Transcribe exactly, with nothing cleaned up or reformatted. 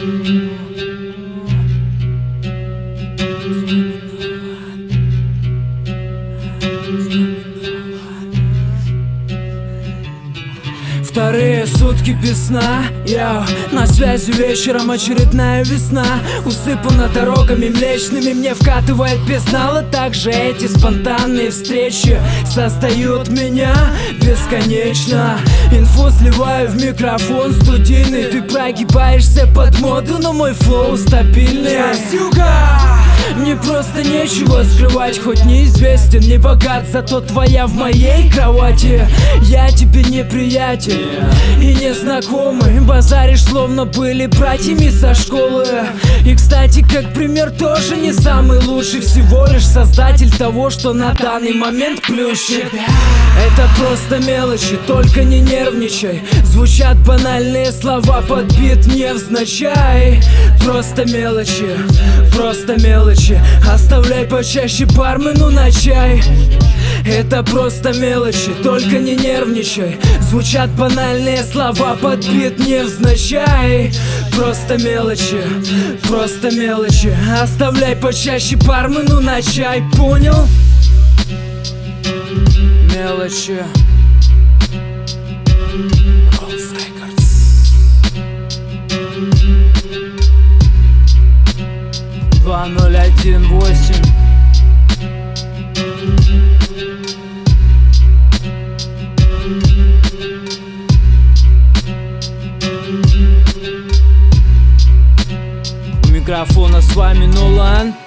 Вторые сутки без сна, я на связи вечером, очередная весна. Усыпана дорогами млечными, мне вкатывает песнала. Также эти спонтанные встречи создают меня бесконечно. Инфу сливаю в микрофон студийный. Ты прогибаешься под моду, но мой флоу стабильный. Я Сюга! Мне просто нечего скрывать, хоть неизвестен, не богат, зато твоя в моей кровати. Я тебе неприятен и незнакомый, базаришь, словно были братьями со школы. И, кстати, как пример, тоже не самый лучший, всего лишь создатель того, что на данный момент плющит. Это просто мелочи, только не нервничай. Звучат банальные слова под бит невзначай. Просто мелочи, просто мелочи. Оставляй почаще бармену на чай. Это просто мелочи, только не нервничай. Звучат банальные слова под бит невзначай. Просто мелочи, просто мелочи. Оставляй почаще бармену на чай, понял? Мелочи. два ноль один восемь. У микрофона с вами Нолан.